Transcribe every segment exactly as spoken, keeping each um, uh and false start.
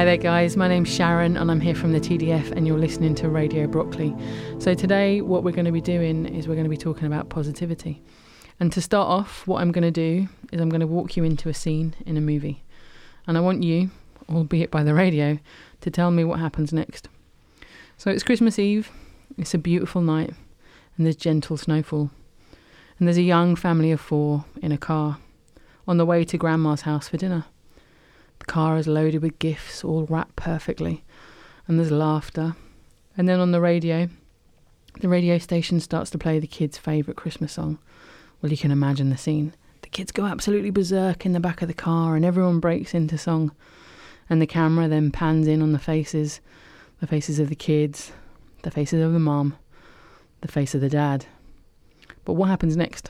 Hi there guys, my name's Sharon and I'm here from the T D F and you're listening to Radio Broccoli. So today what we're going to be doing is we're going to be talking about positivity. And to start off, what I'm going to do is I'm going to walk you into a scene in a movie. And I want you, albeit by the radio, to tell me what happens next. So it's Christmas Eve, it's a beautiful night, and there's gentle snowfall. And there's a young family of four in a car on the way to Grandma's house for dinner. The car is loaded with gifts, all wrapped perfectly, and there's laughter. And then on the radio, the radio station starts to play the kids' favourite Christmas song. Well, you can imagine the scene. The kids go absolutely berserk in the back of the car and everyone breaks into song. And the camera then pans in on the faces, the faces of the kids, the faces of the mum, the face of the dad. But what happens next?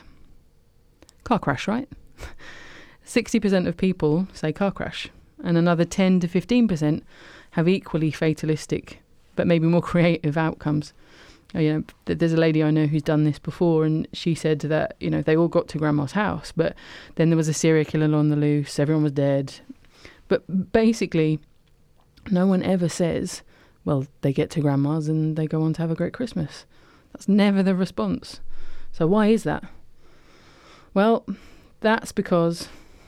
Car crash, right? sixty percent of people say car crash, and another ten to fifteen percent have equally fatalistic, but maybe more creative outcomes. Oh, you know, there's a lady I know who's done this before, and she said that, you know, they all got to Grandma's house, but then there was a serial killer on the loose, everyone was dead. But basically, no one ever says, well, they get to Grandma's and they go on to have a great Christmas. That's never the response. So why is that? Well, that's because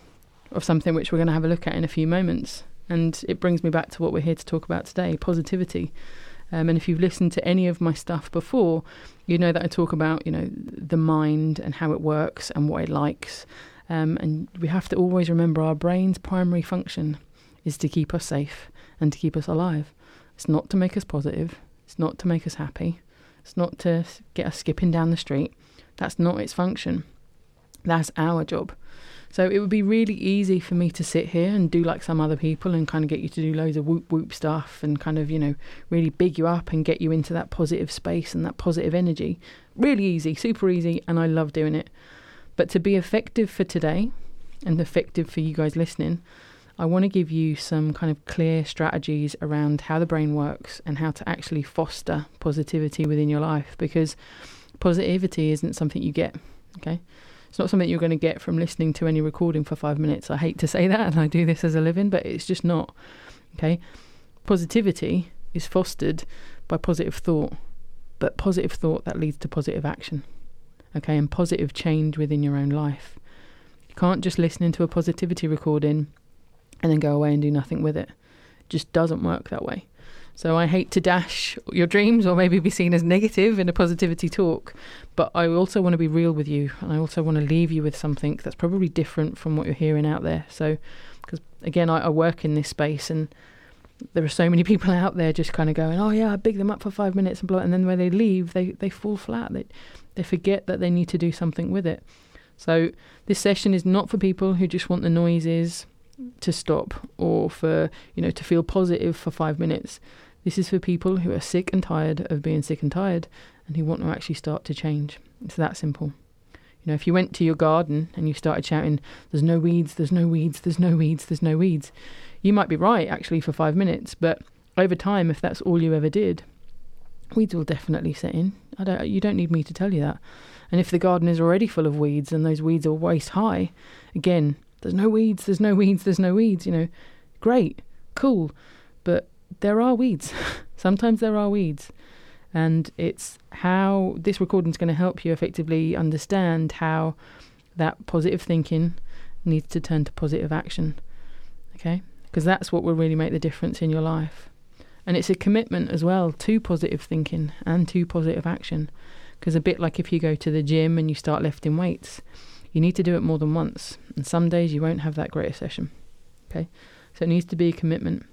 of something which we're going to have a look at in a few moments. And it brings me back to what we're here to talk about today, positivity. Um, and if you've listened to any of my stuff before, you know that I talk about, you know, the mind and how it works and what it likes. Um, and we have to always remember our brain's primary function is to keep us safe and to keep us alive. It's not to make us positive. It's not to make us happy. It's not to get us skipping down the street. That's not its function. That's our job. So it would be really easy for me to sit here and do like some other people and kind of get you to do loads of whoop whoop stuff and kind of, you know, really big you up and get you into that positive space and that positive energy. Really easy, super easy, and I love doing it. But to be effective for today and effective for you guys listening, I want to give you some kind of clear strategies around how the brain works and how to actually foster positivity within your life, because positivity isn't something you get, okay? It's not something you're going to get from listening to any recording for five minutes. I hate to say that, and I do this as a living, but it's just not, okay? Positivity is fostered by positive thought, but positive thought that leads to positive action, okay, and positive change within your own life. You can't just listen into a positivity recording and then go away and do nothing with it. It just doesn't work that way. So I hate to dash your dreams or maybe be seen as negative in a positivity talk, but I also want to be real with you, and I also want to leave you with something that's probably different from what you're hearing out there. So, because again, I, I work in this space, and there are so many people out there just kind of going, oh yeah, I big them up for five minutes and blow it, and then when they leave, they, they fall flat. They, they forget that they need to do something with it. So this session is not for people who just want the noises to stop or for, you know, to feel positive for five minutes. This is for people who are sick and tired of being sick and tired and who want to actually start to change. It's that simple. You know, if you went to your garden and you started shouting, there's no weeds, there's no weeds, there's no weeds, there's no weeds, you might be right actually for five minutes, but over time, if that's all you ever did, weeds will definitely set in. I don't, you don't need me to tell you that. And if the garden is already full of weeds and those weeds are waist high, again, there's no weeds, there's no weeds, there's no weeds, you know, great, cool, but there are weeds. Sometimes there are weeds. And it's how this recording is going to help you effectively understand how that positive thinking needs to turn to positive action. Okay? Because that's what will really make the difference in your life. And it's a commitment as well to positive thinking and to positive action. Because a bit like if you go to the gym and you start lifting weights, you need to do it more than once. And some days you won't have that great a session. Okay? So it needs to be a commitment.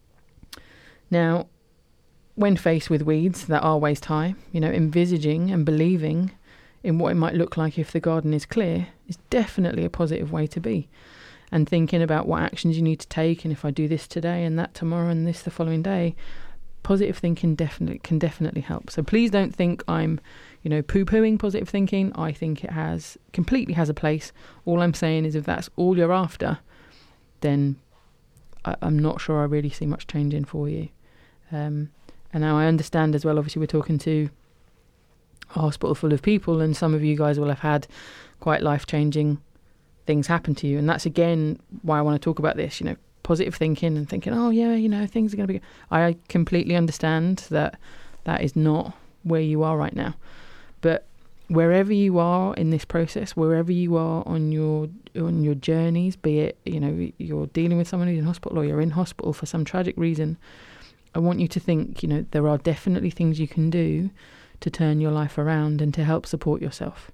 Now, when faced with weeds that are waist high, you know, envisaging and believing in what it might look like if the garden is clear is definitely a positive way to be. And thinking about what actions you need to take, and if I do this today and that tomorrow and this the following day, positive thinking definitely can definitely help. So please don't think I'm, you know, poo-pooing positive thinking. I think it has completely has a place. All I'm saying is if that's all you're after, then I, I'm not sure I really see much changing for you. Um, and now I understand as well, obviously we're talking to a hospital full of people, and some of you guys will have had quite life-changing things happen to you. And that's again why I want to talk about this. You know, positive thinking and thinking, oh yeah, you know, things are going to be good. I completely understand that that is not where you are right now. But wherever you are in this process, wherever you are on your on your journeys, be it, you know, you're dealing with someone who's in hospital or you're in hospital for some tragic reason, I want you to think, you know, there are definitely things you can do to turn your life around and to help support yourself.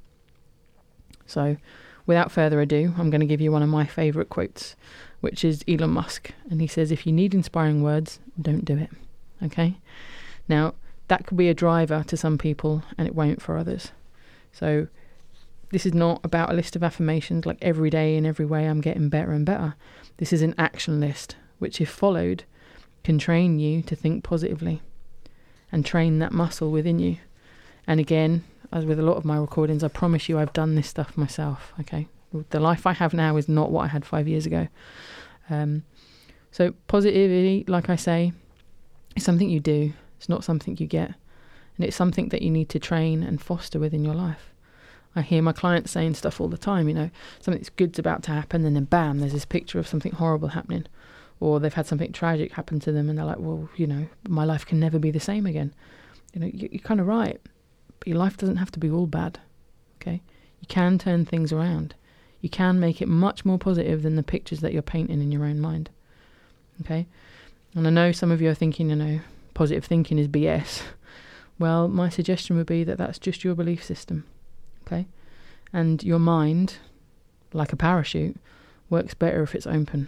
So without further ado, I'm going to give you one of my favourite quotes, which is Elon Musk. And he says, if you need inspiring words, don't do it. Okay? Now, that could be a driver to some people and it won't for others. So this is not about a list of affirmations like every day in every way I'm getting better and better. This is an action list, which if followed, can train you to think positively and train that muscle within you. And again, as with a lot of my recordings, I promise you I've done this stuff myself, okay? The life I have now is not what I had five years ago. Um, so positivity, like I say, is something you do. It's not something you get. And it's something that you need to train and foster within your life. I hear my clients saying stuff all the time, you know, something good's about to happen and then bam, there's this picture of something horrible happening. Or they've had something tragic happen to them and they're like, well, you know, my life can never be the same again. You know, you're kind of right. But your life doesn't have to be all bad, okay? You can turn things around. You can make it much more positive than the pictures that you're painting in your own mind, okay? And I know some of you are thinking, you know, positive thinking is B S. Well, my suggestion would be that that's just your belief system, okay? And your mind, like a parachute, works better if it's open.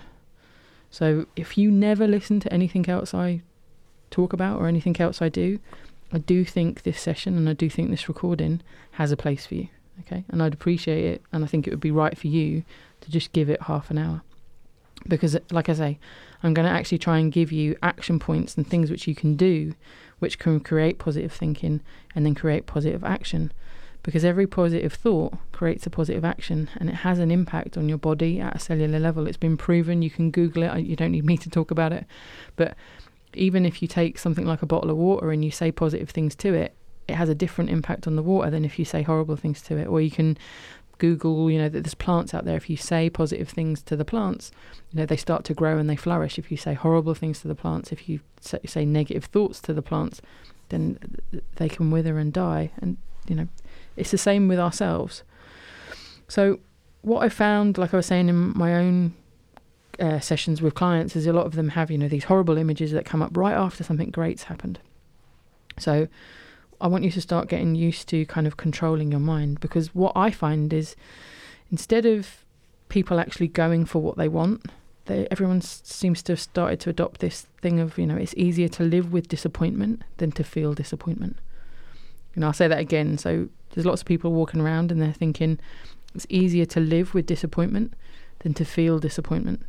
So if you never listen to anything else I talk about or anything else I do, I do think this session and I do think this recording has a place for you, okay? And I'd appreciate it, and I think it would be right for you to just give it half an hour. Because, like I say, I'm going to actually try and give you action points and things which you can do, which can create positive thinking and then create positive action. Because every positive thought creates a positive action, and it has an impact on your body at a cellular level. It's been proven. You can Google it. You don't need me to talk about it. But even if you take something like a bottle of water and you say positive things to it, it has a different impact on the water than if you say horrible things to it. Or you can Google, you know, that there's plants out there. If you say positive things to the plants, you know, they start to grow and they flourish. If you say horrible things to the plants, if you say, say negative thoughts to the plants, then they can wither and die. And, you know, it's the same with ourselves. So what I found, like I was saying in my own uh, sessions with clients, is a lot of them have, you know, these horrible images that come up right after something great's happened. So I want you to start getting used to kind of controlling your mind, because what I find is instead of people actually going for what they want, they, everyone s- seems to have started to adopt this thing of, you know, it's easier to live with disappointment than to feel disappointment. You know, I'll say that again. So there's lots of people walking around and they're thinking it's easier to live with disappointment than to feel disappointment.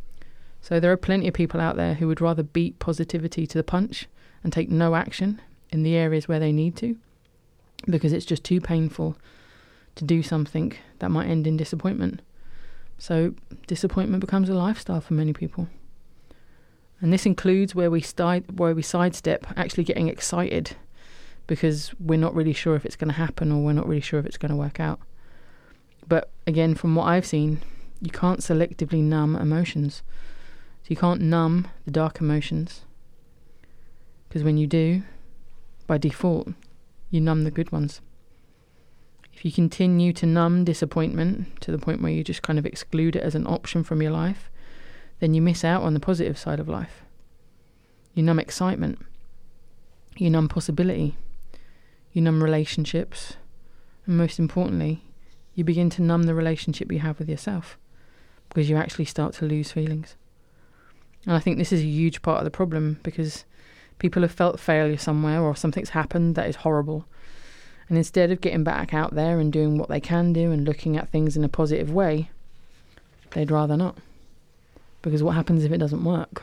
So there are plenty of people out there who would rather beat positivity to the punch and take no action in the areas where they need to, because it's just too painful to do something that might end in disappointment. So disappointment becomes a lifestyle for many people. And this includes where we side, where we sidestep actually getting excited because we're not really sure if it's going to happen or we're not really sure if it's going to work out. But again, from what I've seen, you can't selectively numb emotions. So you can't numb the dark emotions, because when you do, by default, you numb the good ones. If you continue to numb disappointment to the point where you just kind of exclude it as an option from your life, then you miss out on the positive side of life. You numb excitement. You numb possibility. You numb relationships. And most importantly, you begin to numb the relationship you have with yourself, because you actually start to lose feelings. And I think this is a huge part of the problem, because people have felt failure somewhere or something's happened that is horrible. And instead of getting back out there and doing what they can do and looking at things in a positive way, they'd rather not. Because what happens if it doesn't work?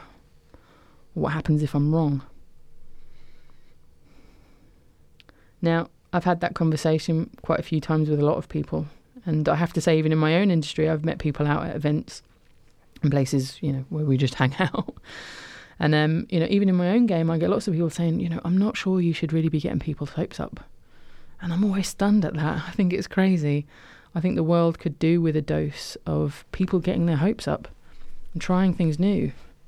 What happens if I'm wrong? Now, I've had that conversation quite a few times with a lot of people. And I have to say, even in my own industry, I've met people out at events and places, you know, where we just hang out. And, um, you know, even in my own game, I get lots of people saying, you know, I'm not sure you should really be getting people's hopes up. And I'm always stunned at that. I think it's crazy. I think the world could do with a dose of people getting their hopes up and trying things new.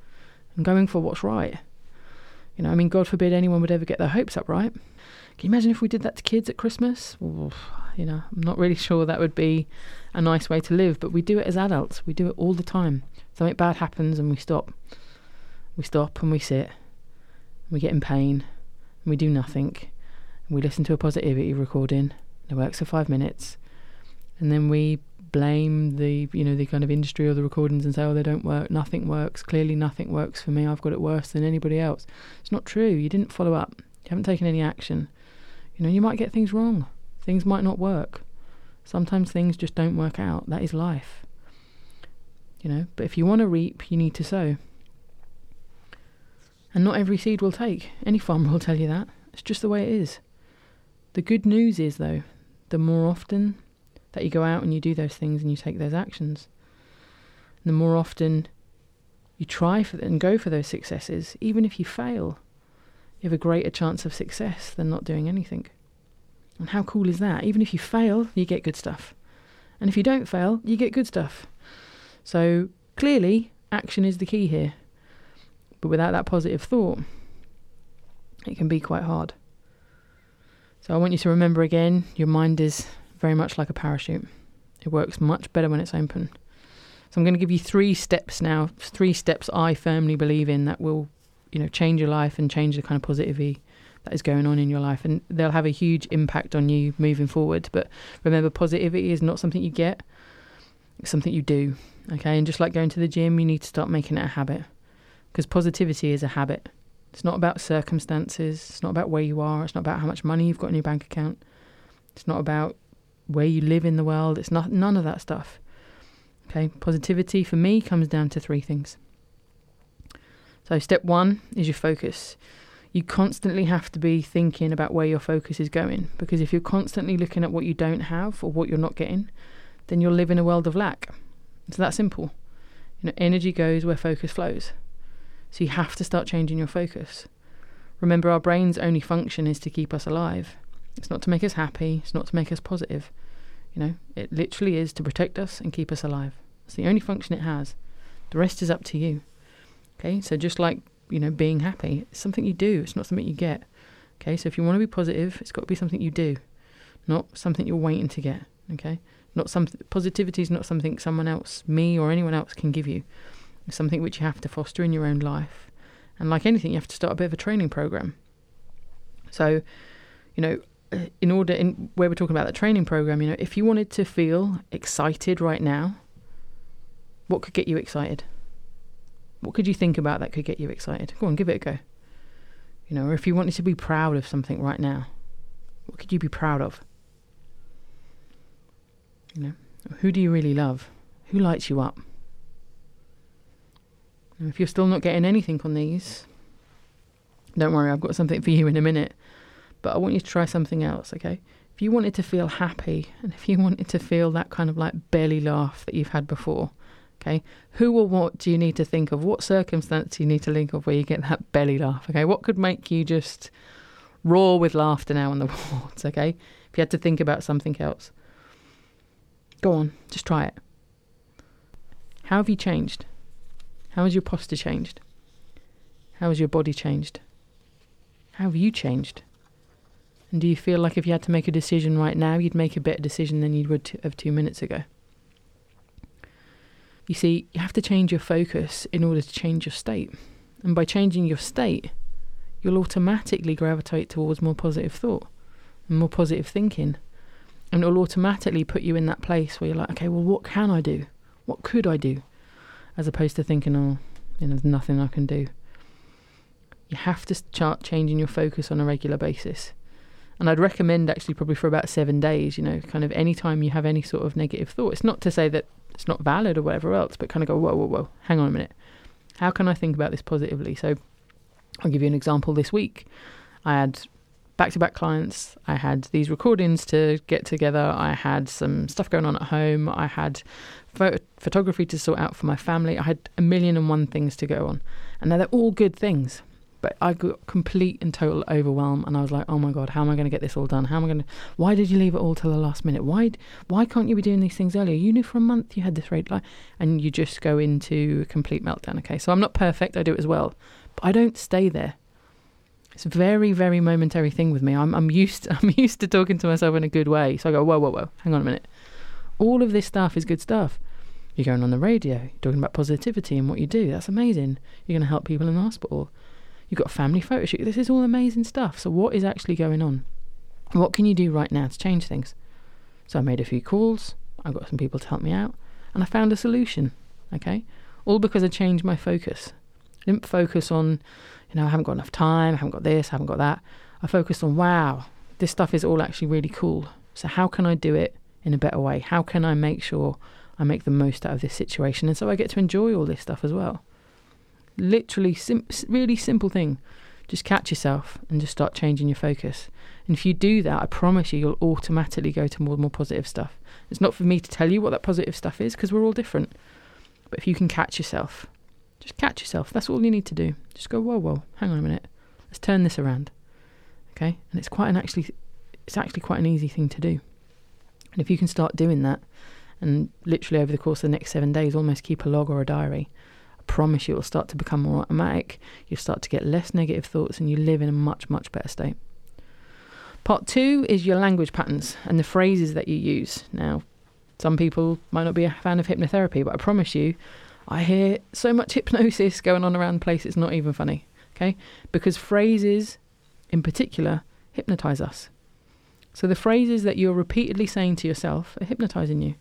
and going for what's right. You know, I mean, God forbid anyone would ever get their hopes up, right? Can you imagine if we did that to kids at Christmas? Well, you know, I'm not really sure that would be a nice way to live, but we do it as adults. We do it all the time. Something bad happens and we stop. We stop and we sit. And we get in pain and we do nothing. And we listen to a positivity recording. It works for five minutes. And then we blame the, you know, the kind of industry or the recordings and say, oh, they don't work. Nothing works. Clearly nothing works for me. I've got it worse than anybody else. It's not true. You didn't follow up. You haven't taken any action. You know, you might get things wrong. Things might not work. Sometimes things just don't work out. That is life. You know, but if you want to reap, you need to sow. And not every seed will take. Any farmer will tell you that. It's just the way it is. The good news is, though, the more often that you go out and you do those things and you take those actions, the more often you try for and go for those successes, even if you fail, you have a greater chance of success than not doing anything. And how cool is that? Even if you fail, you get good stuff. And if you don't fail, you get good stuff. So clearly, action is the key here. But without that positive thought, it can be quite hard. So I want you to remember again, your mind is very much like a parachute. It works much better when it's open. So I'm going to give you three steps now, three steps I firmly believe in that will, you know, change your life and change the kind of positivity that is going on in your life. And they'll have a huge impact on you moving forward. But remember, positivity is not something you get, it's something you do. Okay, and just like going to the gym, you need to start making it a habit. Because positivity is a habit. It's not about circumstances. It's not about where you are. It's not about how much money you've got in your bank account. It's not about where you live in the world. It's not none of that stuff. Okay, positivity for me comes down to three things. So step one is your focus. You constantly have to be thinking about where your focus is going, because if you're constantly looking at what you don't have or what you're not getting, then you'll live in a world of lack. It's that simple. You know, energy goes where focus flows. So you have to start changing your focus. Remember, our brain's only function is to keep us alive. It's not to make us happy. It's not to make us positive. You know, it literally is to protect us and keep us alive. It's the only function it has. The rest is up to you. Okay, so just like, you know, being happy, it's something you do. It's not something you get. Okay, so if you want to be positive, it's got to be something you do, not something you're waiting to get. Okay, not some positivity is not something someone else, me or anyone else, can give you. It's something which you have to foster in your own life. And like anything, you have to start a bit of a training program. So, you know, in order, in where we're talking about that training program, you know, if you wanted to feel excited right now, what could get you excited? What could you think about that could get you excited? Go on, give it a go. You know, or if you wanted to be proud of something right now, what could you be proud of? You know, who do you really love? Who lights you up? And if you're still not getting anything on these, don't worry, I've got something for you in a minute. But I want you to try something else, okay? If you wanted to feel happy, and if you wanted to feel that kind of like belly laugh that you've had before, okay, who or what do you need to think of? What circumstance do you need to think of where you get that belly laugh, okay? What could make you just roar with laughter now on the wards, okay? If you had to think about something else. Go on, just try it. How have you changed? How has your posture changed? How has your body changed? How have you changed? And do you feel like if you had to make a decision right now, you'd make a better decision than you would have two minutes ago? You see, you have to change your focus in order to change your state. And by changing your state, you'll automatically gravitate towards more positive thought and more positive thinking. And it'll automatically put you in that place where you're like, okay, well, what can I do? What could I do? As opposed to thinking, oh, you know, there's nothing I can do. You have to start changing your focus on a regular basis. And I'd recommend actually probably for about seven days, you know, kind of any time you have any sort of negative thought. It's not to say that it's not valid or whatever else, but kind of go, whoa, whoa, whoa, hang on a minute. How can I think about this positively? So I'll give you an example this week. I had back-to-back clients. I had these recordings to get together. I had some stuff going on at home. I had pho- photography to sort out for my family. I had a million and one things to go on. And now they're all good things. but I got complete and total overwhelm, and I was like, oh my God, how am I going to get this all done? How am I going to, why did you leave it all till the last minute? Why, why can't you be doing these things earlier? You knew for a month you had this rate, and you just go into a complete meltdown. Okay, so I'm not perfect, I do it as well, but I don't stay there. It's a very, very momentary thing with me. I'm, I'm used, to, I'm used to talking to myself in a good way. So I go, whoa, whoa, whoa, hang on a minute. All of this stuff is good stuff. You're going on the radio, you're talking about positivity and what you do. That's amazing. You're going to help people in the hospital. You've got a family photo shoot. This is all amazing stuff. So what is actually going on? What can you do right now to change things? So I made a few calls. I got some people to help me out. And I found a solution. Okay? All because I changed my focus. I didn't focus on, you know, I haven't got enough time, I haven't got this, I haven't got that. I focused on, wow, this stuff is all actually really cool. So how can I do it in a better way? How can I make sure I make the most out of this situation, and so I get to enjoy all this stuff as well. Literally, sim- really simple thing. Just catch yourself and just start changing your focus. And if you do that, I promise you, you'll automatically go to more and more positive stuff. It's not for me to tell you what that positive stuff is, because we're all different. But if you can catch yourself, just catch yourself. That's all you need to do. Just go, whoa, whoa, hang on a minute. Let's turn this around. Okay? And it's quite an actually, it's actually quite an easy thing to do. And if you can start doing that, and literally over the course of the next seven days, almost keep a log or a diary, I promise you it will start to become more automatic. You'll start to get less negative thoughts, and you live in a much, much better state. Part two is your language patterns and the phrases that you use. Now, some people might not be a fan of hypnotherapy, but I promise you, I hear so much hypnosis going on around the place, it's not even funny. Okay? Because phrases, in particular, hypnotize us. So the phrases that you're repeatedly saying to yourself are hypnotizing you.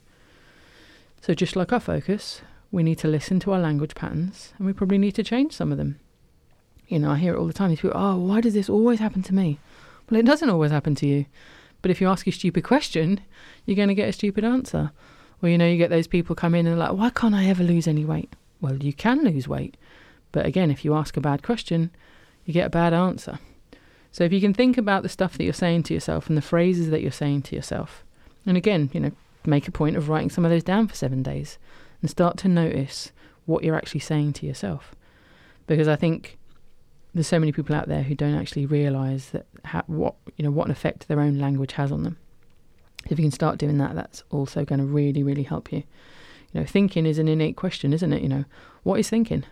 So just like our focus, we need to listen to our language patterns, and we probably need to change some of them. You know, I hear it all the time. These people, oh, why does this always happen to me? Well, it doesn't always happen to you. But if you ask a stupid question, you're going to get a stupid answer. Or, you know, you get those people come in and like, why can't I ever lose any weight? Well, you can lose weight. But again, if you ask a bad question, you get a bad answer. So if you can think about the stuff that you're saying to yourself and the phrases that you're saying to yourself, and again, you know, make a point of writing some of those down for seven days and start to notice what you're actually saying to yourself. Because I think there's so many people out there who don't actually realise that ha- what you know what an effect their own language has on them. If you can start doing that, that's also going to really, really help you. You know, thinking is an innate question, isn't it? You know, what is thinking?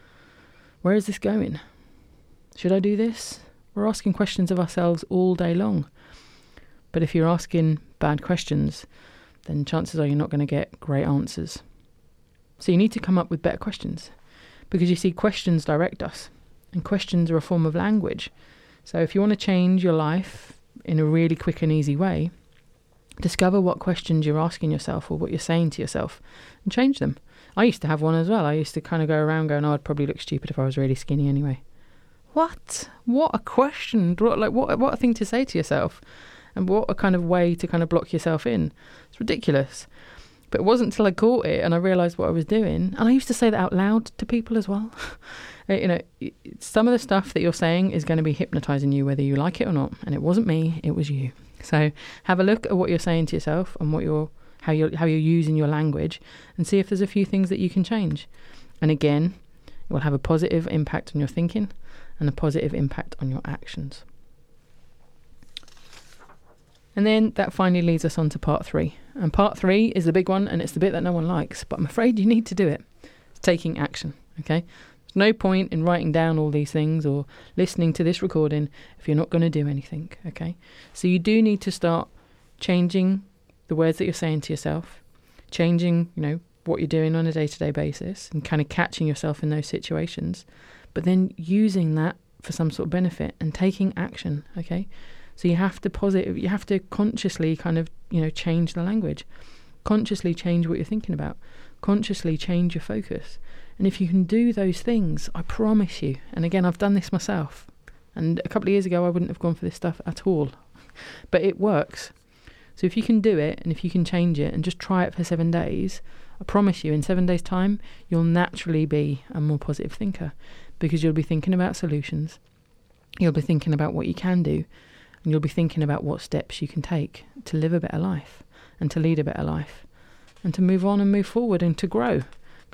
Where is this going? Should I do this? We're asking questions of ourselves all day long. But if you're asking bad questions, then chances are you're not going to get great answers. So you need to come up with better questions, because you see, questions direct us, and questions are a form of language. So if you want to change your life in a really quick and easy way, discover what questions you're asking yourself or what you're saying to yourself and change them. I used to have one as well. I used to kind of go around going, oh, I'd probably look stupid if I was really skinny anyway. What? What a question. What, like, what, what a thing to say to yourself. And what a kind of way to kind of block yourself in. It's ridiculous. But it wasn't until I caught it and I realised what I was doing. And I used to say that out loud to people as well. You know, some of the stuff that you're saying is going to be hypnotising you whether you like it or not. And it wasn't me, it was you. So have a look at what you're saying to yourself and what you're, how you're, how you're using your language, and see if there's a few things that you can change. And again, it will have a positive impact on your thinking and a positive impact on your actions. And then that finally leads us on to part three. And part three is the big one, and it's the bit that no one likes, but I'm afraid you need to do it. It's taking action, okay? There's no point in writing down all these things or listening to this recording if you're not going to do anything, okay? So you do need to start changing the words that you're saying to yourself, changing, you know, what you're doing on a day-to-day basis and kind of catching yourself in those situations, but then using that for some sort of benefit and taking action, okay? So you have to positive, you have to consciously kind of, you know, change the language, consciously change what you're thinking about, consciously change your focus. And if you can do those things, I promise you, and again, I've done this myself, and a couple of years ago, I wouldn't have gone for this stuff at all, but it works. So if you can do it, and if you can change it, and just try it for seven days, I promise you, in seven days' time, you'll naturally be a more positive thinker, because you'll be thinking about solutions, you'll be thinking about what you can do, and you'll be thinking about what steps you can take to live a better life and to lead a better life and to move on and move forward and to grow.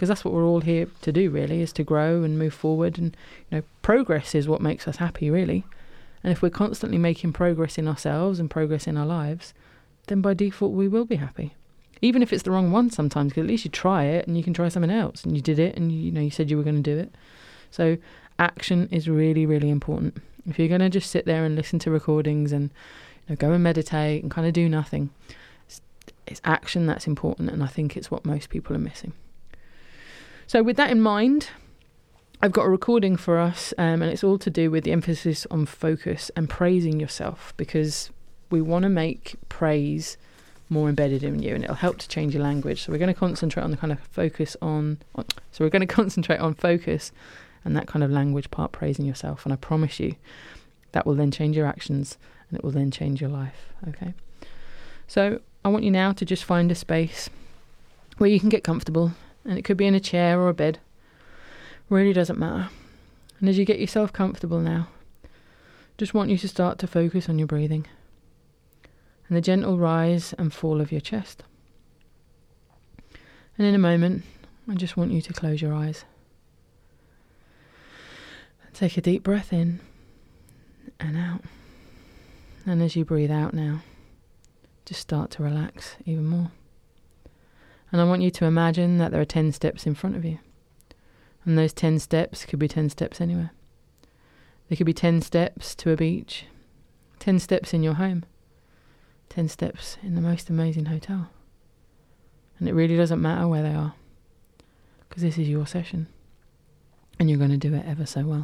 because that's what we're all here to do, really, is to grow and move forward. And, you know, progress is what makes us happy, really. And if we're constantly making progress in ourselves and progress in our lives, then by default we will be happy. Even if it's the wrong one sometimes, because at least you try it and you can try something else, and you did it, and you, you know, you said you were going to do it. So action is really, really important. If you're going to just sit there and listen to recordings and, you know, go and meditate and kind of do nothing, it's, it's action that's important, and I think it's what most people are missing. So with that in mind, I've got a recording for us, um, and it's all to do with the emphasis on focus and praising yourself, because we want to make praise more embedded in you, and it'll help to change your language. So we're going to concentrate on the kind of focus on, on so we're going to concentrate on focus and that kind of language part, praising yourself. And I promise you that will then change your actions, and it will then change your life. Okay. So I want you now to just find a space where you can get comfortable, and it could be in a chair or a bed. Really doesn't matter. And as you get yourself comfortable now, just want you to start to focus on your breathing and the gentle rise and fall of your chest. And in a moment, I just want you to close your eyes. Take a deep breath in and out. And as you breathe out now, just start to relax even more. And I want you to imagine that there are ten steps in front of you. And those ten steps could be ten steps anywhere. They could be ten steps to a beach, ten steps in your home, ten steps in the most amazing hotel. And it really doesn't matter where they are, because this is your session, and you're going to do it ever so well.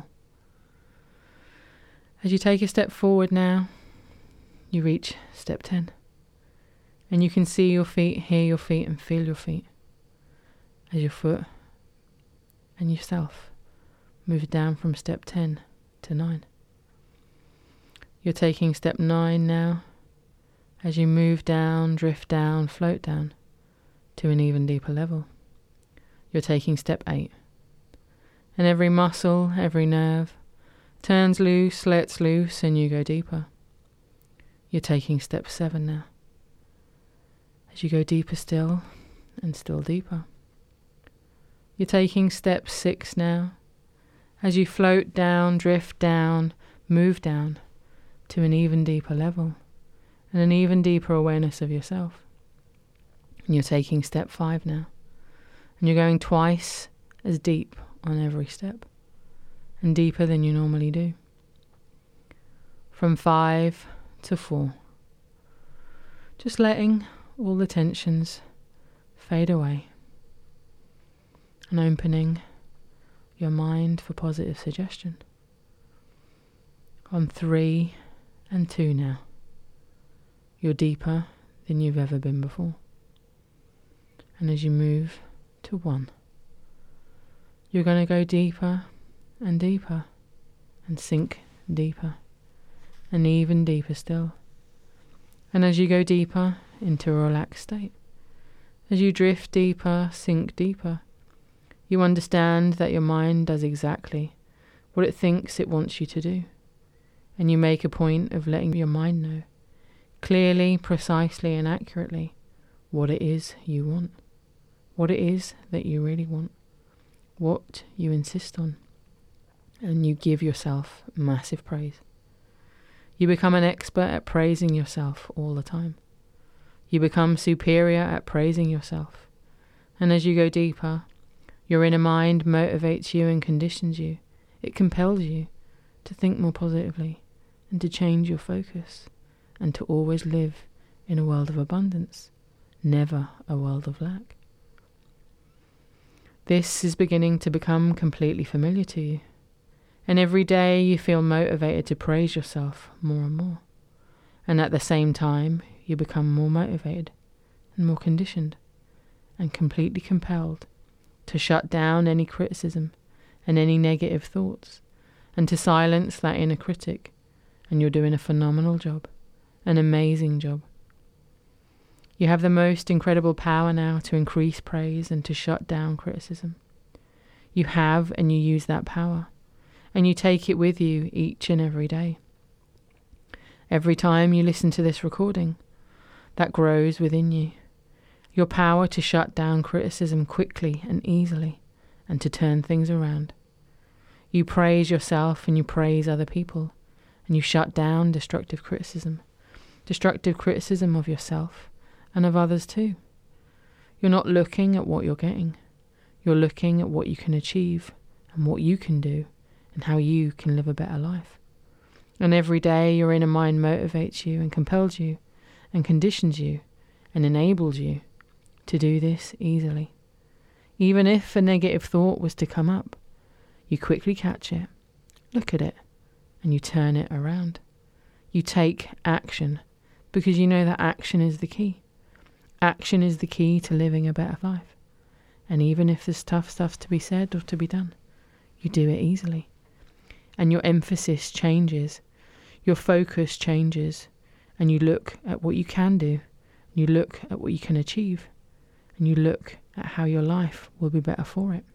As you take a step forward now, you reach step ten. And you can see your feet, hear your feet, and feel your feet as your foot and yourself move down from step ten to nine. You're taking step nine now as you move down, drift down, float down to an even deeper level. You're taking step eight. And every muscle, every nerve turns loose, lets loose, and you go deeper. You're taking step seven now. As you go deeper still, and still deeper. You're taking step six now, as you float down, drift down, move down to an even deeper level, and an even deeper awareness of yourself. And you're taking step five now, and you're going twice as deep on every step, and deeper than you normally do. From five to four. Just letting all the tensions fade away and opening your mind for positive suggestion. On three and two now. You're deeper than you've ever been before. And as you move to one, you're going to go deeper and deeper and sink deeper and even deeper still. And as you go deeper into a relaxed state, as you drift deeper, sink deeper, you understand that your mind does exactly what it thinks it wants you to do. And you make a point of letting your mind know clearly, precisely, and accurately what it is you want, what it is that you really want, what you insist on. And you give yourself massive praise. You become an expert at praising yourself all the time. You become superior at praising yourself. And as you go deeper, your inner mind motivates you and conditions you. It compels you to think more positively and to change your focus and to always live in a world of abundance, never a world of lack. This is beginning to become completely familiar to you. And every day you feel motivated to praise yourself more and more. And at the same time, you become more motivated and more conditioned and completely compelled to shut down any criticism and any negative thoughts and to silence that inner critic. And you're doing a phenomenal job, an amazing job. You have the most incredible power now to increase praise and to shut down criticism. You have and you use that power. And you take it with you each and every day. Every time you listen to this recording, that grows within you. Your power to shut down criticism quickly and easily, and to turn things around. You praise yourself and you praise other people, and you shut down destructive criticism. Destructive criticism of yourself and of others too. You're not looking at what you're getting. You're looking at what you can achieve and what you can do and how you can live a better life. And every day your inner mind motivates you and compels you and conditions you and enables you to do this easily. Even if a negative thought was to come up, you quickly catch it, look at it, and you turn it around. You take action because you know that action is the key. Action is the key to living a better life. And even if there's tough stuff to be said or to be done, you do it easily. And your emphasis changes, your focus changes, and you look at what you can do, and you look at what you can achieve, and you look at how your life will be better for it.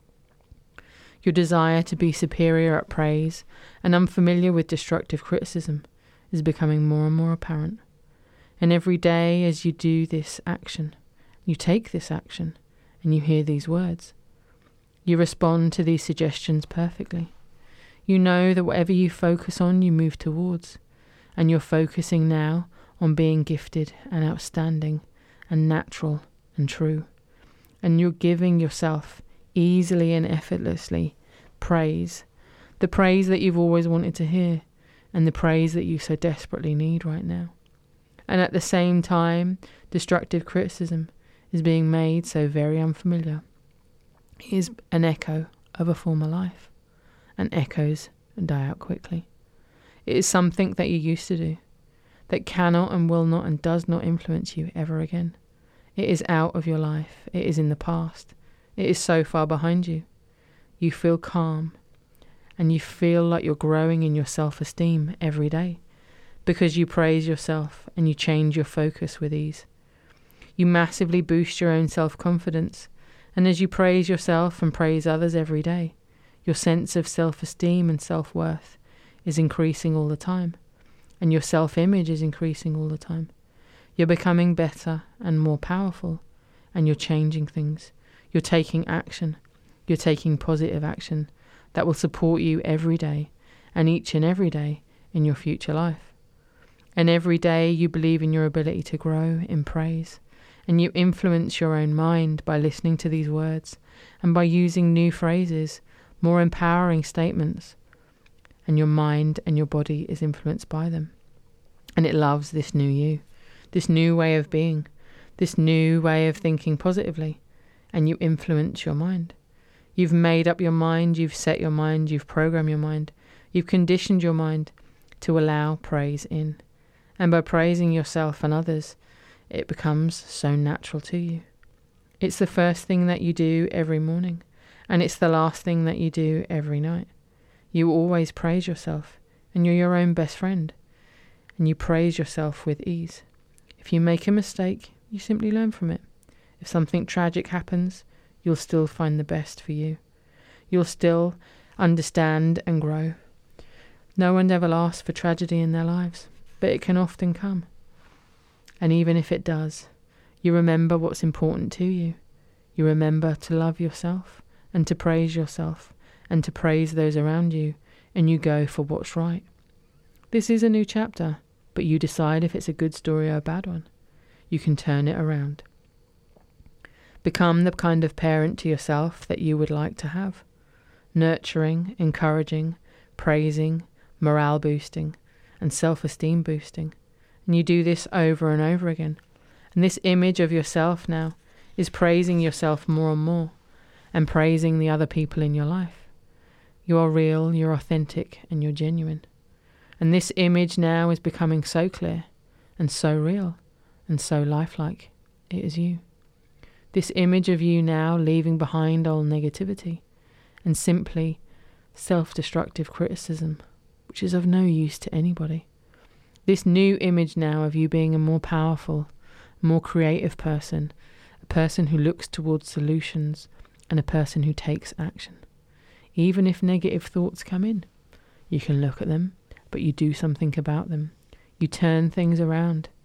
Your desire to be superior at praise and unfamiliar with destructive criticism is becoming more and more apparent. And every day as you do this action, you take this action, and you hear these words, you respond to these suggestions perfectly. You know that whatever you focus on, you move towards, and you're focusing now on being gifted and outstanding and natural and true. And you're giving yourself easily and effortlessly praise, the praise that you've always wanted to hear, and the praise that you so desperately need right now. And at the same time, destructive criticism is being made so very unfamiliar. It is an echo of a former life, and echoes die out quickly. It is something that you used to do, that cannot and will not and does not influence you ever again. It is out of your life. It is in the past. It is so far behind you. You feel calm, and you feel like you're growing in your self-esteem every day, because you praise yourself and you change your focus with ease. You massively boost your own self-confidence, and as you praise yourself and praise others every day, your sense of self-esteem and self-worth is increasing all the time, and your self-image is increasing all the time. You're becoming better and more powerful, and you're changing things. You're taking action. You're taking positive action that will support you every day, and each and every day in your future life. And every day you believe in your ability to grow in praise, and you influence your own mind by listening to these words and by using new phrases, more empowering statements, and your mind and your body is influenced by them. And it loves this new you, this new way of being, this new way of thinking positively, and you influence your mind. You've made up your mind, you've set your mind, you've programmed your mind, you've conditioned your mind to allow praise in. And by praising yourself and others, it becomes so natural to you. It's the first thing that you do every morning, and it's the last thing that you do every night. You always praise yourself, and you're your own best friend, and you praise yourself with ease. If you make a mistake, you simply learn from it. If something tragic happens, you'll still find the best for you. You'll still understand and grow. No one ever asks for tragedy in their lives, but it can often come. And even if it does, you remember what's important to you. You remember to love yourself and to praise yourself and to praise those around you, and you go for what's right. This is a new chapter, but you decide if it's a good story or a bad one. You can turn it around. Become the kind of parent to yourself that you would like to have. Nurturing, encouraging, praising, morale boosting, and self-esteem boosting. And you do this over and over again. And this image of yourself now is praising yourself more and more, and praising the other people in your life. You are real, you're authentic, and you're genuine. And this image now is becoming so clear, and so real, and so lifelike. It is you. This image of you now leaving behind all negativity, and simply self-destructive criticism, which is of no use to anybody. This new image now of you being a more powerful, more creative person, a person who looks towards solutions, and a person who takes action. Even if negative thoughts come in, you can look at them, but you do something about them. You turn things around,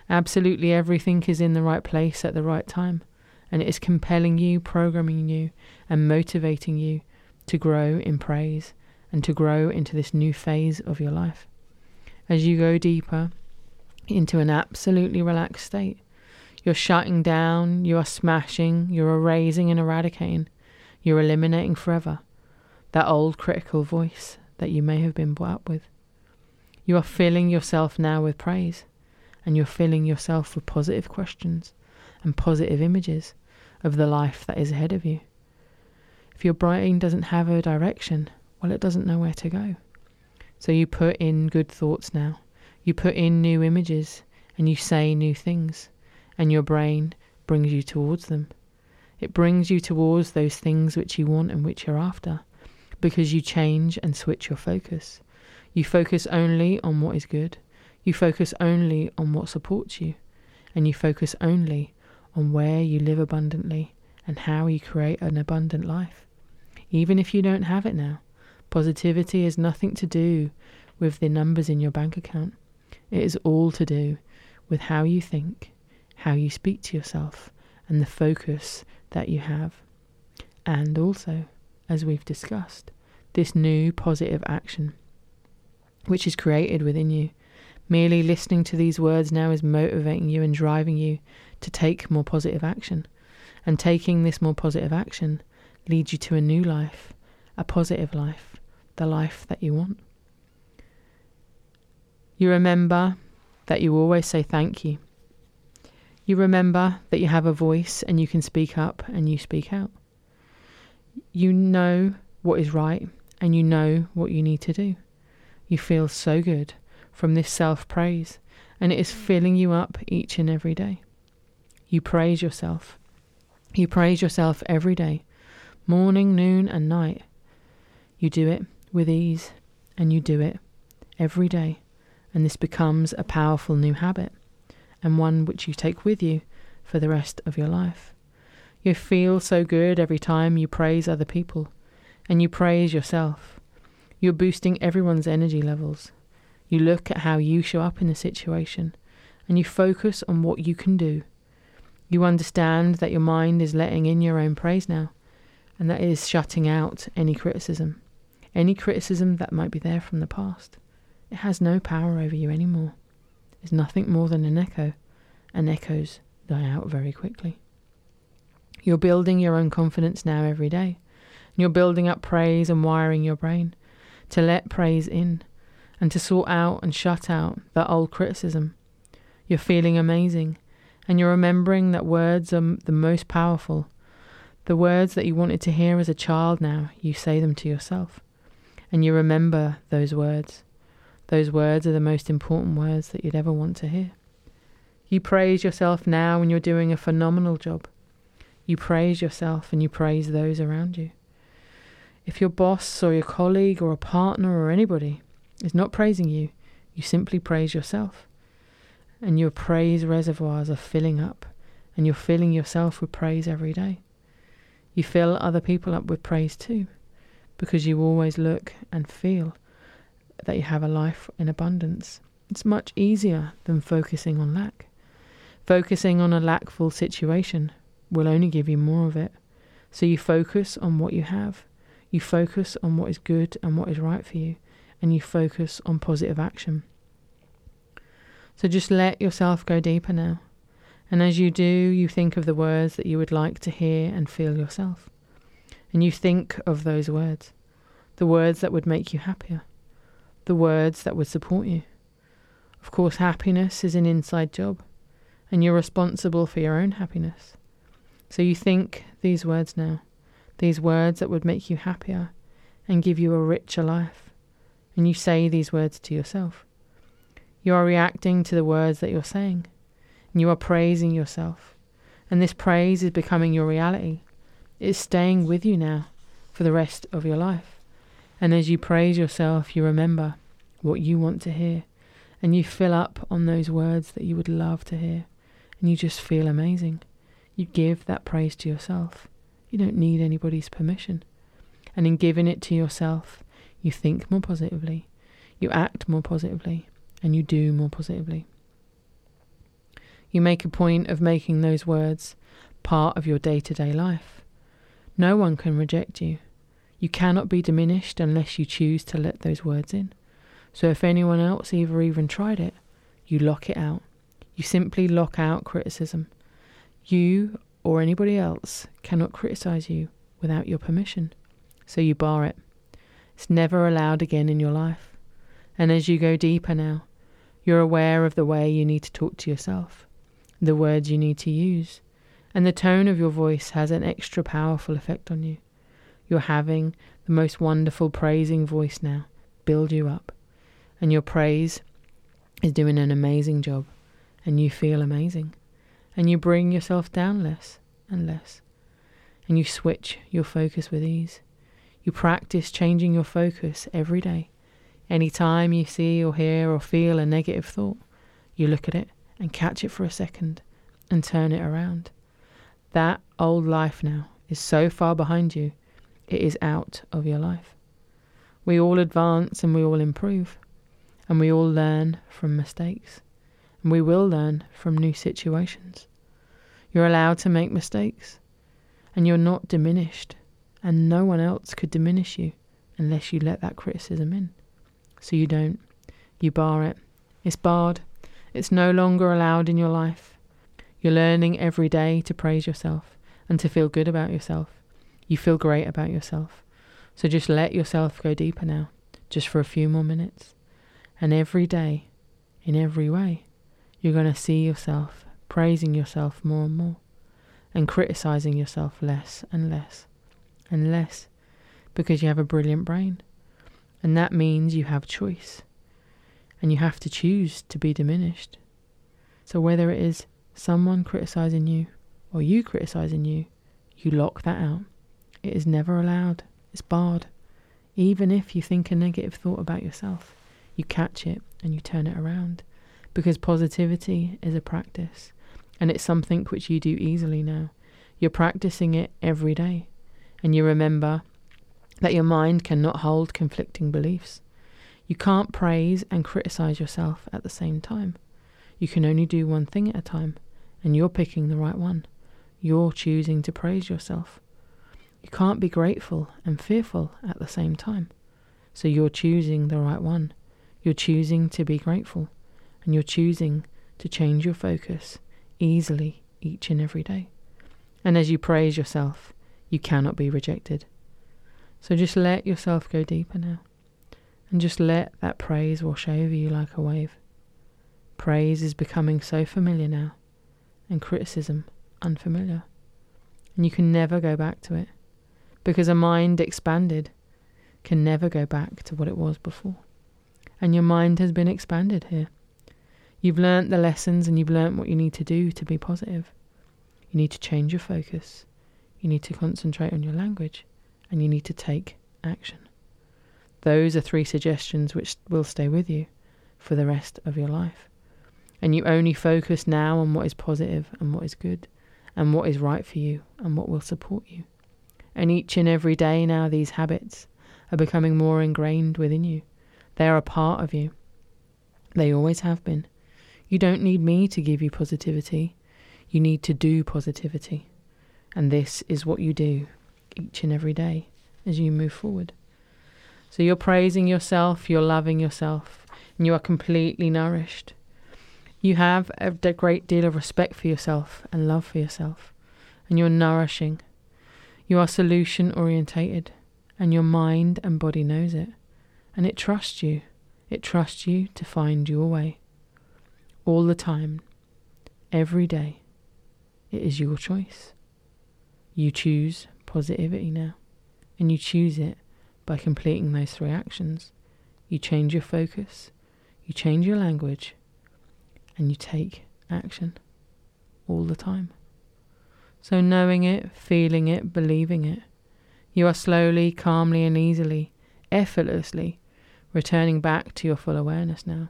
Absolutely everything is in the right place at the right time, and it is compelling you, programming you, and motivating you to grow in praise and to grow into this new phase of your life. As you go deeper into an absolutely relaxed state, you're shutting down, you are smashing, you're erasing and eradicating, you're eliminating forever that old critical voice that you may have been brought up with. You are filling yourself now with praise, and you're filling yourself with positive questions and positive images of the life that is ahead of you. If your brain doesn't have a direction, well, it doesn't know where to go. So you put in good thoughts now. You put in new images and you say new things, and your brain brings you towards them. It brings you towards those things which you want and which you're after, because you change and switch your focus. You focus only on what is good. You focus only on what supports you, and you focus only on where you live abundantly and how you create an abundant life. Even if you don't have it now, positivity has nothing to do with the numbers in your bank account. It is all to do with how you think, how you speak to yourself, and the focus that you have. And also, as we've discussed, this new positive action, which is created within you. Merely listening to these words now is motivating you and driving you to take more positive action. And taking this more positive action leads you to a new life, a positive life, the life that you want. You remember that you always say thank you. You remember that you have a voice and you can speak up and you speak out. You know what is right and you know what you need to do. You feel so good from this self-praise, and it is filling you up each and every day. You praise yourself. You praise yourself every day, morning, noon and night. You do it with ease, and you do it every day, and this becomes a powerful new habit, and one which you take with you for the rest of your life. You feel so good every time you praise other people, and you praise yourself. You're boosting everyone's energy levels. You look at how you show up in a situation, and you focus on what you can do. You understand that your mind is letting in your own praise now, and that it is shutting out any criticism, any criticism that might be there from the past. It has no power over you anymore. It's nothing more than an echo, and echoes die out very quickly. You're building your own confidence now every day, and you're building up praise and wiring your brain to let praise in, and to sort out and shut out that old criticism. You're feeling amazing, and you're remembering that words are the most powerful. The words that you wanted to hear as a child now, you say them to yourself. And you remember those words. Those words are the most important words that you'd ever want to hear. You praise yourself now and you're doing a phenomenal job. You praise yourself and you praise those around you. If your boss or your colleague or a partner or anybody is not praising you, you simply praise yourself. And your praise reservoirs are filling up, and you're filling yourself with praise every day. You fill other people up with praise too, because you always look and feel that you have a life in abundance. It's much easier than focusing on lack. Focusing on a lackful situation will only give you more of it. So you focus on what you have. You focus on what is good and what is right for you. And you focus on positive action. So just let yourself go deeper now. And as you do, you think of the words that you would like to hear and feel yourself. And you think of those words. The words that would make you happier. The words that would support you. Of course, happiness is an inside job. And you're responsible for your own happiness. So you think these words now. These words that would make you happier and give you a richer life. And you say these words to yourself. You are reacting to the words that you're saying. And you are praising yourself. And this praise is becoming your reality. It is staying with you now for the rest of your life. And as you praise yourself, you remember what you want to hear. And you fill up on those words that you would love to hear. And you just feel amazing. You give that praise to yourself. You don't need anybody's permission. And in giving it to yourself, you think more positively, you act more positively, and you do more positively. You make a point of making those words part of your day-to-day life. No one can reject you. You cannot be diminished unless you choose to let those words in. So if anyone else ever even tried it, you lock it out. You simply lock out criticism. You or anybody else cannot criticize you without your permission. So you bar it. It's never allowed again in your life. And as you go deeper now, you're aware of the way you need to talk to yourself, the words you need to use, and the tone of your voice has an extra powerful effect on you. You're having the most wonderful praising voice now build you up, and your praise is doing an amazing job, and you feel amazing, and you bring yourself down less and less, and you switch your focus with ease. You practice changing your focus every day. Anytime you see or hear or feel a negative thought, you look at it and catch it for a second and turn it around. That old life now is so far behind you, it is out of your life. We all advance and we all improve, and we all learn from mistakes, and we will learn from new situations. You're allowed to make mistakes, and you're not diminished, and no one else could diminish you unless you let that criticism in. So you don't. You bar it. It's barred. It's no longer allowed in your life. You're learning every day to praise yourself and to feel good about yourself. You feel great about yourself. So just let yourself go deeper now, just for a few more minutes. And every day, in every way, you're going to see yourself praising yourself more and more, and criticizing yourself less and less and less, because you have a brilliant brain. And that means you have choice, and you have to choose to be diminished. So whether it is someone criticizing you or you criticizing you, you lock that out. It is never allowed. It's barred. Even if you think a negative thought about yourself, you catch it and you turn it around, because positivity is a practice, and it's something which you do easily now. You're practicing it every day, and you remember that your mind cannot hold conflicting beliefs. You can't praise and criticize yourself at the same time. You can only do one thing at a time, and you're picking the right one. You're choosing to praise yourself. You can't be grateful and fearful at the same time. So you're choosing the right one. You're choosing to be grateful, and you're choosing to change your focus easily each and every day. And as you praise yourself, you cannot be rejected. So just let yourself go deeper now, and just let that praise wash over you like a wave. Praise is becoming so familiar now, and criticism unfamiliar. And you can never go back to it, because a mind expanded can never go back to what it was before. And your mind has been expanded here. You've learnt the lessons, and you've learnt what you need to do to be positive. You need to change your focus. You need to concentrate on your language, and you need to take action. Those are three suggestions which will stay with you for the rest of your life. And you only focus now on what is positive and what is good, and what is right for you and what will support you. And each and every day now, these habits are becoming more ingrained within you. They are a part of you. They always have been. You don't need me to give you positivity. You need to do positivity. And this is what you do each and every day as you move forward. So you're praising yourself, you're loving yourself, and you are completely nourished. You have a great deal of respect for yourself and love for yourself, and you're nourishing. You are solution orientated, and your mind and body knows it, and it trusts you. It trusts you to find your way. All the time, every day, it is your choice. You choose positivity now, and you choose it by completing those three actions. You change your focus, you change your language, and you take action all the time. So knowing it, feeling it, believing it, you are slowly, calmly and easily, effortlessly returning back to your full awareness now.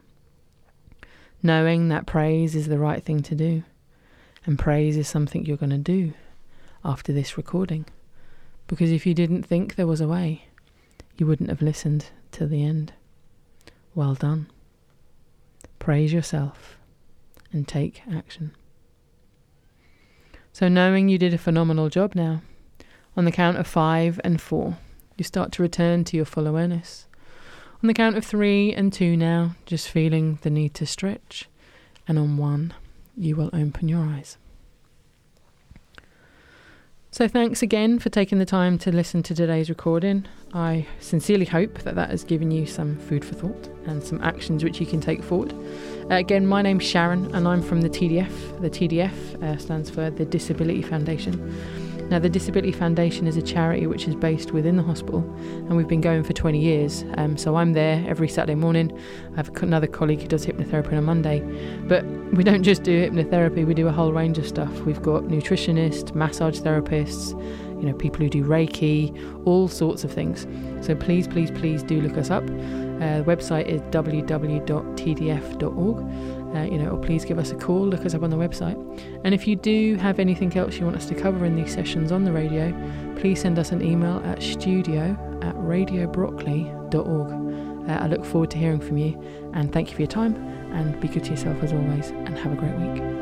Knowing that praise is the right thing to do, and praise is something you're going to do after this recording. Because if you didn't think there was a way, you wouldn't have listened to the end. Well done. Praise yourself and take action. So knowing you did a phenomenal job now, on the count of five and four, you start to return to your full awareness. On the count of three and two now, just feeling the need to stretch. And on one, you will open your eyes. So thanks again for taking the time to listen to today's recording. I sincerely hope that that has given you some food for thought and some actions which you can take forward. Uh, again, my name's Sharon and I'm from the T D F. The T D F uh, stands for the Disability Foundation. Now, the Disability Foundation is a charity which is based within the hospital, and we've been going for twenty years. Um, so I'm there every Saturday morning. I have another colleague who does hypnotherapy on a Monday. But we don't just do hypnotherapy, we do a whole range of stuff. We've got nutritionists, massage therapists, you know, people who do Reiki, all sorts of things. So please, please, please do look us up. Uh, the website is w w w dot t d f dot org. Uh, you know, or please give us a call, look us up on the website. And if you do have anything else you want us to cover in these sessions on the radio, please send us an email at studio at radio broccoli dot org. Uh, I look forward to hearing from you, and thank you for your time, and be good to yourself as always, and have a great week.